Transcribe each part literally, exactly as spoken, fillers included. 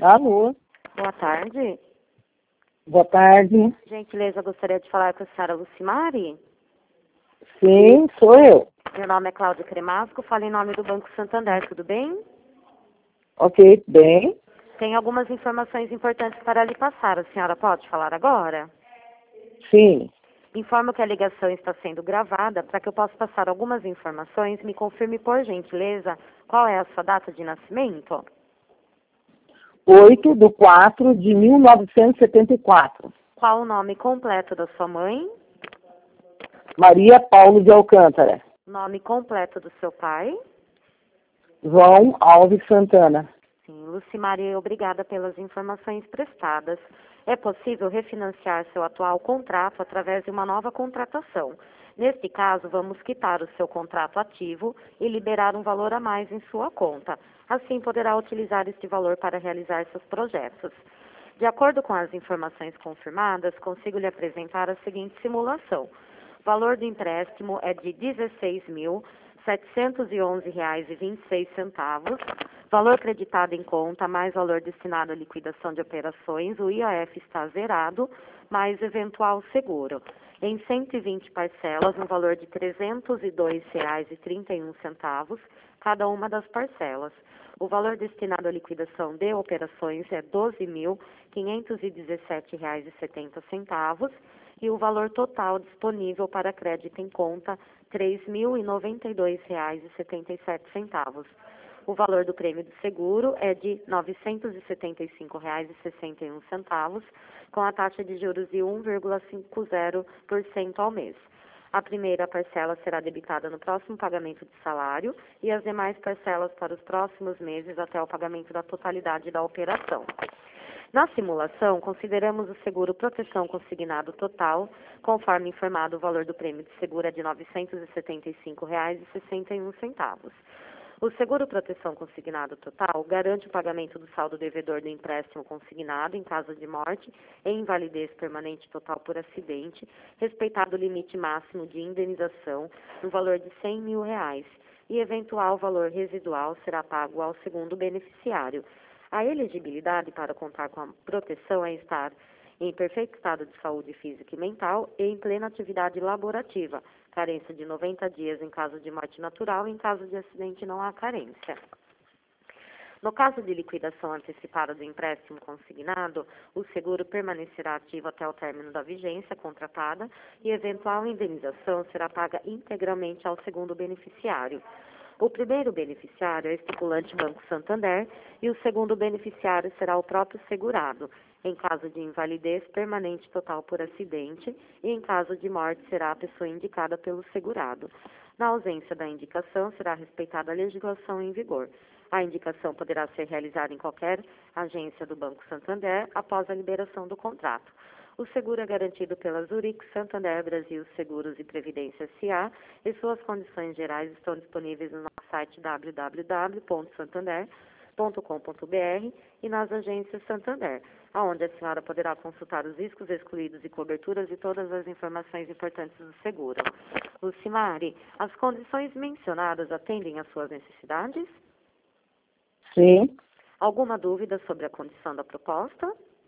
Alô, Boa tarde. boa tarde. Gentileza, gostaria de falar com a senhora Lucimari. Sim, sou eu. Meu nome é Cláudia Cremasco, falo em nome do Banco Santander, tudo bem? Ok, bem. Tem algumas informações importantes para lhe passar. A senhora pode falar agora? Sim, Informo que a ligação está sendo gravada. Para que eu possa passar algumas informações, me confirme, por gentileza, qual é a sua data de nascimento? oito de quatro de mil novecentos e setenta e quatro. Qual o nome completo da sua mãe? Maria Paulo de Alcântara. Nome completo do seu pai? João Alves Santana. Sim, Lucimari, obrigada pelas informações prestadas. É possível refinanciar seu atual contrato através de uma nova contratação. Neste caso, vamos quitar o seu contrato ativo e liberar um valor a mais em sua conta. Assim, poderá utilizar este valor para realizar seus projetos. De acordo com as informações confirmadas, consigo lhe apresentar a seguinte simulação. O valor do empréstimo é de dezesseis mil setecentos e onze reais e vinte e seis centavos. Valor creditado em conta, mais valor destinado à liquidação de operações, o I O F está zerado, mais eventual seguro. Em cento e vinte parcelas, no valor de trezentos e dois reais e trinta e um centavos, cada uma das parcelas. O valor destinado à liquidação de operações é doze mil quinhentos e dezessete reais e setenta centavos e o valor total disponível para crédito em conta, três mil e noventa e dois reais e setenta e sete centavos. O valor do prêmio do seguro é de novecentos e setenta e cinco reais e sessenta e um centavos, com a taxa de juros de um vírgula cinquenta por cento ao mês. A primeira parcela será debitada no próximo pagamento de salário e as demais parcelas para os próximos meses até o pagamento da totalidade da operação. Na simulação, consideramos o seguro proteção consignado total, conforme informado o valor do prêmio de seguro é de novecentos e setenta e cinco reais e sessenta e um centavos. O seguro proteção consignado total garante o pagamento do saldo devedor do empréstimo consignado em caso de morte e invalidez permanente total por acidente, respeitado o limite máximo de indenização no valor de cem mil reais e eventual valor residual será pago ao segundo beneficiário. A elegibilidade para contar com a proteção é estar em perfeito estado de saúde física e mental e em plena atividade laborativa, carência de noventa dias em caso de morte natural e em caso de acidente não há carência. No caso de liquidação antecipada do empréstimo consignado, o seguro permanecerá ativo até o término da vigência contratada e eventual indenização será paga integralmente ao segundo beneficiário. O primeiro beneficiário é o estipulante Banco Santander e o segundo beneficiário será o próprio segurado, em caso de invalidez permanente total por acidente e em caso de morte será a pessoa indicada pelo segurado. Na ausência da indicação, será respeitada a legislação em vigor. A indicação poderá ser realizada em qualquer agência do Banco Santander após a liberação do contrato. O seguro é garantido pela Zurich Santander Brasil Seguros e Previdência S A e suas condições gerais estão disponíveis no nosso site w w w ponto santander ponto com ponto b r e nas agências Santander, onde a senhora poderá consultar os riscos excluídos e coberturas e todas as informações importantes do seguro. Lucimari, as condições mencionadas atendem às suas necessidades? Sim. Alguma dúvida sobre a condição da proposta?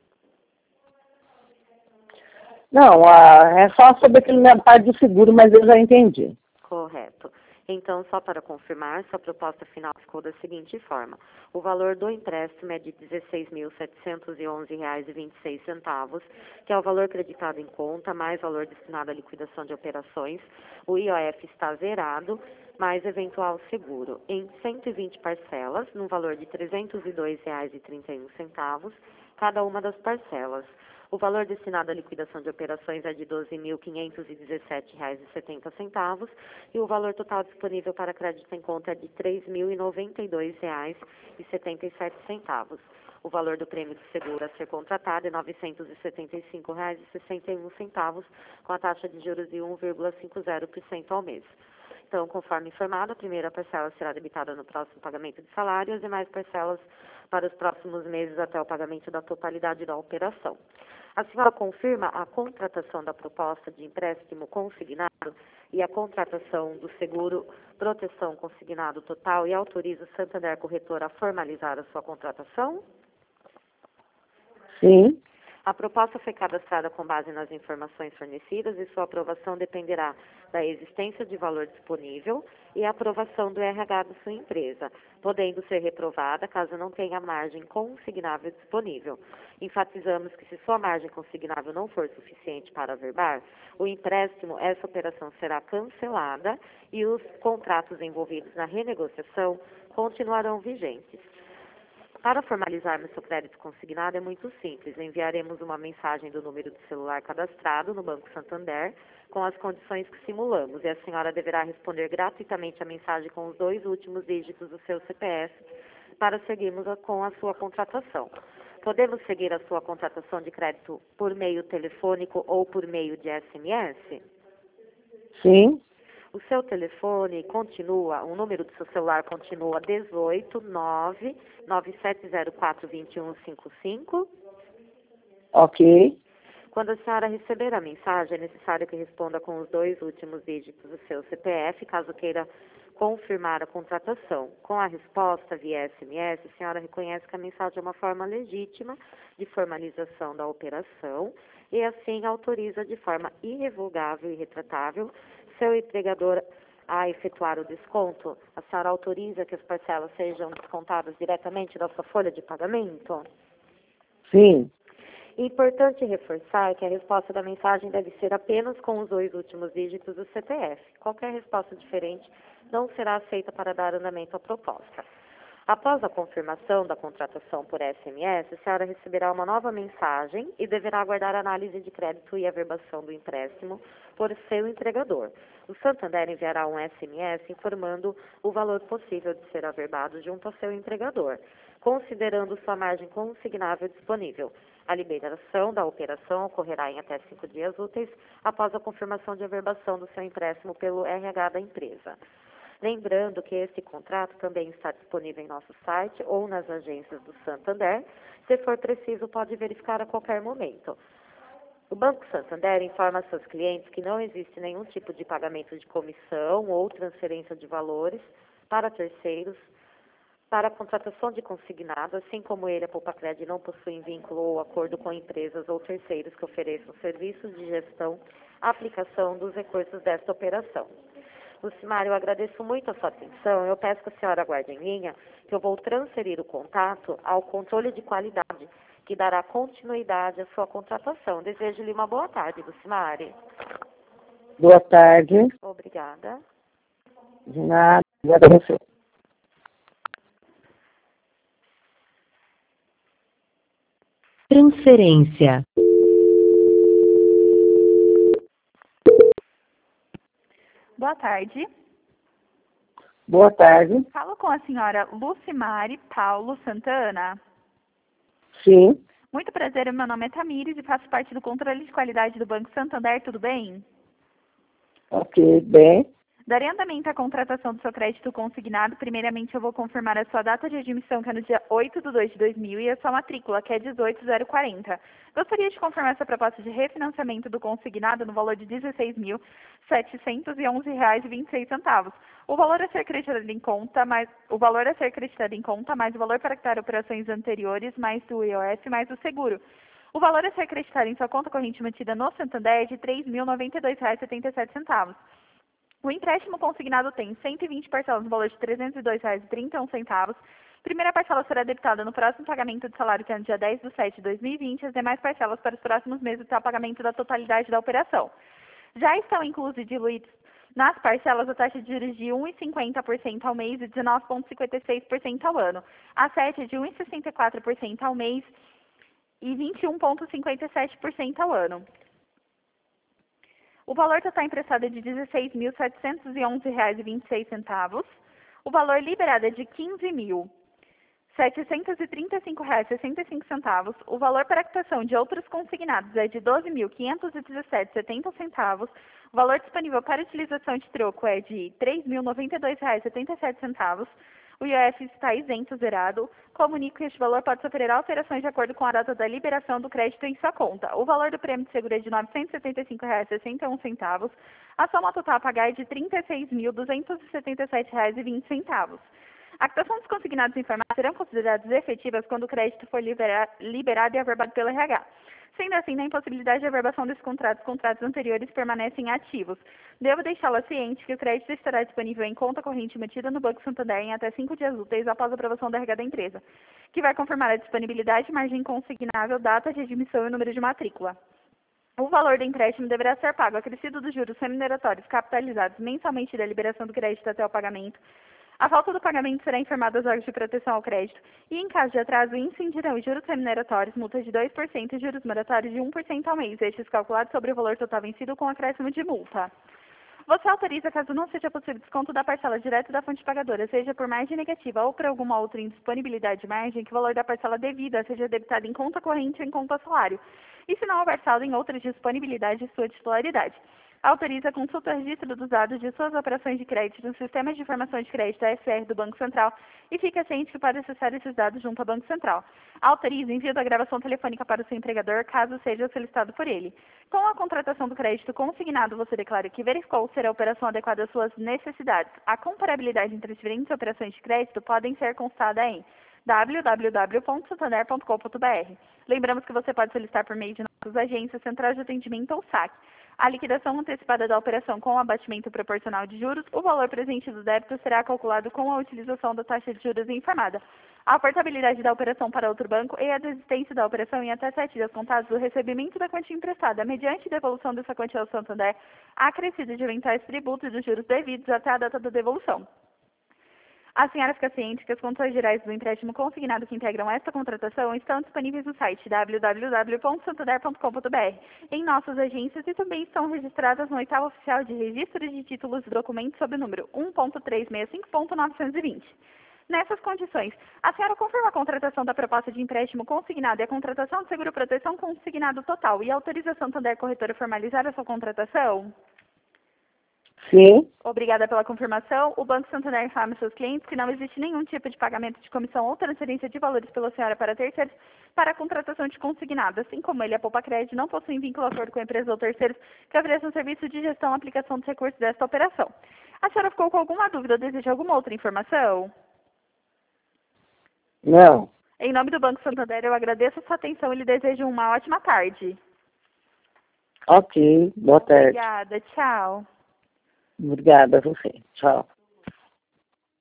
Não, ah, é só sobre aquele minha parte do seguro, mas eu já entendi. Correto. Então, só para confirmar, sua proposta final ficou da seguinte forma. O valor do empréstimo é de dezesseis mil setecentos e onze reais e vinte e seis centavos, que é o valor creditado em conta, mais valor destinado à liquidação de operações. O I O F está zerado, mais eventual seguro, em cento e vinte parcelas, no valor de trezentos e dois reais e trinta e um centavos, cada uma das parcelas. O valor destinado à liquidação de operações é de doze mil quinhentos e dezessete reais e setenta centavos e o valor total disponível para crédito em conta é de três mil e noventa e dois reais e setenta e sete centavos. O valor do prêmio de seguro a ser contratado é novecentos e setenta e cinco reais e sessenta e um centavos, com a taxa de juros de um vírgula cinquenta por cento ao mês. Então, conforme informado, a primeira parcela será debitada no próximo pagamento de salário e as demais parcelas para os próximos meses até o pagamento da totalidade da operação. A senhora confirma a contratação da proposta de empréstimo consignado e a contratação do seguro proteção consignado total e autoriza o Santander Corretor a formalizar a sua contratação? Sim. A proposta foi cadastrada com base nas informações fornecidas e sua aprovação dependerá da existência de valor disponível e a aprovação do R H da sua empresa, podendo ser reprovada caso não tenha margem consignável disponível. Enfatizamos que se sua margem consignável não for suficiente para averbar o empréstimo, essa operação será cancelada e os contratos envolvidos na renegociação continuarão vigentes. Para formalizarmos seu crédito consignado é muito simples. Enviaremos uma mensagem do número de celular cadastrado no Banco Santander com as condições que simulamos e a senhora deverá responder gratuitamente a mensagem com os dois últimos dígitos do seu C P F para seguirmos a, com a sua contratação. Podemos seguir a sua contratação de crédito por meio telefônico ou por meio de S M S? Sim. O seu telefone continua, o número do seu celular continua dezoito, nove, nove sete zero quatro, dois um cinco cinco. Ok. Quando a senhora receber a mensagem, é necessário que responda com os dois últimos dígitos do seu C P F, caso queira confirmar a contratação. Com a resposta via S M S, a senhora reconhece que a mensagem é uma forma legítima de formalização da operação e assim autoriza de forma irrevogável e retratável seu empregador a efetuar o desconto. A senhora autoriza que as parcelas sejam descontadas diretamente da sua folha de pagamento? Sim. Importante reforçar que a resposta da mensagem deve ser apenas com os dois últimos dígitos do C P F. Qualquer resposta diferente não será aceita para dar andamento à proposta. Após a confirmação da contratação por S M S, a senhora receberá uma nova mensagem e deverá aguardar a análise de crédito e averbação do empréstimo por seu entregador. O Santander enviará um S M S informando o valor possível de ser averbado junto ao seu entregador, considerando sua margem consignável disponível. A liberação da operação ocorrerá em até cinco dias úteis após a confirmação de averbação do seu empréstimo pelo R H da empresa. Lembrando que esse contrato também está disponível em nosso site ou nas agências do Santander. Se for preciso, pode verificar a qualquer momento. O Banco Santander informa a seus clientes que não existe nenhum tipo de pagamento de comissão ou transferência de valores para terceiros para a contratação de consignado, assim como ele, a Poupacred, não possui vínculo ou acordo com empresas ou terceiros que ofereçam serviços de gestão, aplicação dos recursos desta operação. Lucimário, eu agradeço muito a sua atenção. Eu peço que a senhora aguarde em linha, que eu vou transferir o contato ao controle de qualidade, que dará continuidade à sua contratação. Desejo-lhe uma boa tarde, Lucimário. Boa tarde. Obrigada. De nada. Obrigada a você. Transferência. Boa tarde. Boa tarde. Falo com a senhora Lucimari Paulo Santana. Sim. Muito prazer, meu nome é Tamires e faço parte do controle de qualidade do Banco Santander, tudo bem? Ok, bem. Darei andamento à contratação do seu crédito consignado. Primeiramente, eu vou confirmar a sua data de admissão, que é no dia oito de dois de dois mil, e a sua matrícula, que é dezoito zero quarenta. Gostaria de confirmar essa proposta de refinanciamento do consignado no valor de dezesseis mil setecentos e onze reais e vinte e seis centavos. O valor a ser creditado em conta, mais o valor a ser creditado em conta, mais o valor para quitar operações anteriores, mais do I O F, mais o seguro. O valor a ser creditado em sua conta corrente mantida no Santander é de três mil noventa e dois reais e setenta e sete centavos. O empréstimo consignado tem cento e vinte parcelas no valor de trezentos e dois reais e trinta e um centavos. Primeira parcela será debitada no próximo pagamento de salário, que é no dia dez de setembro de dois mil e vinte. As demais parcelas para os próximos meses até o pagamento da totalidade da operação. Já estão inclusos e diluídos nas parcelas a taxa de juros de um vírgula cinquenta por cento ao mês e dezenove vírgula cinquenta e seis por cento ao ano. A sete é de um vírgula sessenta e quatro por cento ao mês e vinte e um vírgula cinquenta e sete por cento ao ano. O valor total emprestado é de dezesseis mil setecentos e onze reais e vinte e seis centavos. O valor liberado é de quinze mil setecentos e trinta e cinco reais e sessenta e cinco centavos. O valor para quitação de outros consignados é de doze mil quinhentos e dezessete reais e setenta centavos. O valor disponível para utilização de troco é de três mil noventa e dois reais e setenta e sete centavos. O I O F está isento, zerado. Comunico que este valor pode sofrer alterações de acordo com a data da liberação do crédito em sua conta. O valor do prêmio de seguro é de novecentos e setenta e cinco reais e sessenta e um centavos. A soma total a pagar é de trinta e seis mil duzentos e setenta e sete reais e vinte centavos. A quitação dos consignados em farmácia serão consideradas efetivas quando o crédito for libera liberado e averbado pelo R H. Sendo assim, na impossibilidade de averbação desses contratos, os contratos anteriores permanecem ativos. Devo deixá-la ciente que o crédito estará disponível em conta corrente mantida no Banco Santander em até cinco dias úteis após a aprovação do R H da empresa, que vai confirmar a disponibilidade, margem consignável, data de admissão e número de matrícula. O valor do empréstimo deverá ser pago acrescido dos juros remuneratórios capitalizados mensalmente da liberação do crédito até o pagamento. A falta do pagamento será informada aos órgãos de proteção ao crédito e, em caso de atraso, incidirão os juros remuneratórios, multa de dois por cento e juros moratórios de um por cento ao mês, estes calculados sobre o valor total vencido com acréscimo de multa. Você autoriza, caso não seja possível desconto da parcela direto da fonte pagadora, seja por margem negativa ou por alguma outra indisponibilidade de margem, que o valor da parcela devida seja debitado em conta corrente ou em conta salário, e se não houver saldo em outra disponibilidade de sua titularidade. Autoriza a consulta e registro dos dados de suas operações de crédito no Sistema de Informação de Crédito A S R do Banco Central e fica ciente que pode acessar esses dados junto ao Banco Central. Autoriza o envio da gravação telefônica para o seu empregador, caso seja solicitado por ele. Com a contratação do crédito consignado, você declara que verificou ser a operação adequada às suas necessidades. A comparabilidade entre as diferentes operações de crédito podem ser constada em w w w ponto santander ponto com ponto b r. Lembramos que você pode solicitar por meio de nossas agências, central de atendimento ou S A C. A liquidação antecipada da operação com o abatimento proporcional de juros, o valor presente do débito será calculado com a utilização da taxa de juros informada. A portabilidade da operação para outro banco e a desistência da operação em até sete dias contados do recebimento da quantia emprestada, mediante devolução dessa quantia ao Santander, acrescido de eventuais tributos e dos juros devidos até a data da devolução. A senhora fica ciente que as condições gerais do empréstimo consignado que integram esta contratação estão disponíveis no site w w w ponto santander ponto com ponto b r, em nossas agências, e também estão registradas no oitavo oficial de registro de títulos e documentos sob o número um ponto trezentos e sessenta e cinco ponto novecentos e vinte. Nessas condições, a senhora confirma a contratação da proposta de empréstimo consignado e a contratação de seguro-proteção consignado total e autoriza a Santander Corretora a formalizar a sua contratação? Sim. Obrigada pela confirmação. O Banco Santander informa aos seus clientes que não existe nenhum tipo de pagamento de comissão ou transferência de valores pela senhora para terceiros para a contratação de consignado, assim como ele, a Poupa Crédito, não possui vínculo acordo com a empresa ou terceiros que ofereçam serviço de gestão e aplicação dos recursos desta operação. A senhora ficou com alguma dúvida ou deseja alguma outra informação? Não. Em nome do Banco Santander, eu agradeço a sua atenção e lhe desejo uma ótima tarde. Ok, boa tarde. Obrigada, tchau. Obrigada a você. Tchau.